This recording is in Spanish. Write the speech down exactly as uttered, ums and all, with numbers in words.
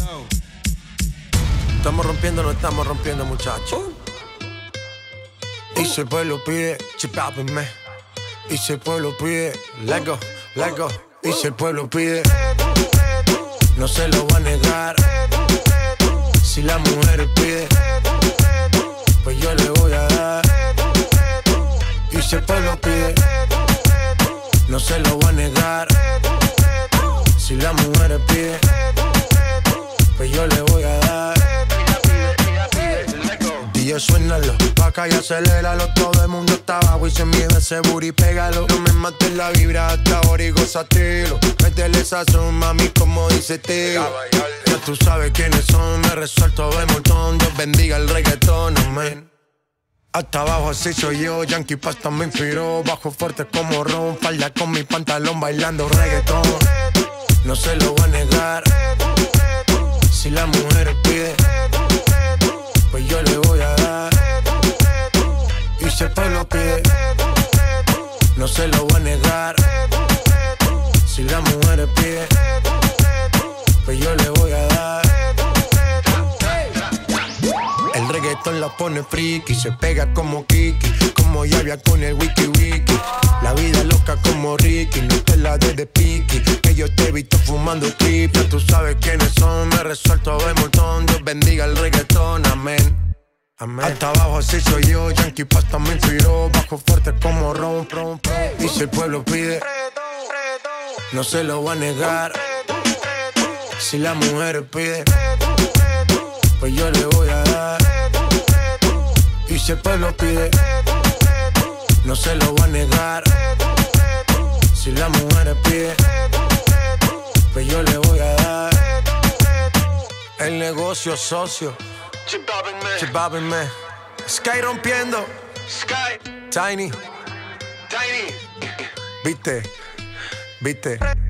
Estamos rompiendo, no estamos rompiendo, muchachos. Y si el pueblo pide, chipápenme. Y si el pueblo pide, let go, let go. Y si el pueblo pide, no se lo va a negar. Si la mujer pide, pues yo le voy a dar. Y si el pueblo pide, no se lo va a negar. Si la mujer pide, pues yo le voy a dar. D J suénalo, pa' acá y aceléralo. Todo el mundo está abajo y se mide ese booty, pégalo. No me mates la vibra hasta ahora y gózatelo. Métele sazón, mami, como dice tío. Ya tú sabes quiénes son, me resuelto de montón. Dios bendiga el reggaetón, amén. Hasta abajo así soy yo, Yankee Pasta me inspiró. Bajo fuerte como Ron, falda con mi pantalón bailando reggaetón. No se lo voy a negar. Si la mujer pide, pues yo le voy a dar. Y si el pueblo pide, no se lo voy a negar. Si la mujer pide, pues yo le voy a dar. El reggaetón la pone friki, se pega como Kiki, como Yavia con el wiki wiki. La vida loca como Ricky, no te la des de piqui, que yo te he visto fumando creep. Ya tú sabes quiénes son, me resuelto de montón. Dios bendiga el reggaetón, amén. Amén. Hasta abajo así soy yo, Yankee Pasta me inspiró. Bajo fuerte como Ron, Ron, Ron. Y si el pueblo pide, no se lo va a negar. Si la mujer pide, pues yo le voy a dar. Y si el pueblo pide, no se lo va a negar. Si la mujer pide, pues yo le voy a dar. El negocio socio, chipápenme. Sky rompiendo, Sky, Tiny, Tiny. Viste, viste.